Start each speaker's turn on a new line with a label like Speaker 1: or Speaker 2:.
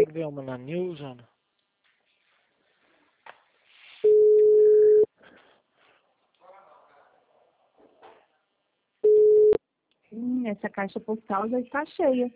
Speaker 1: escrever uma na news, Ana?
Speaker 2: Essa caixa postal já está cheia.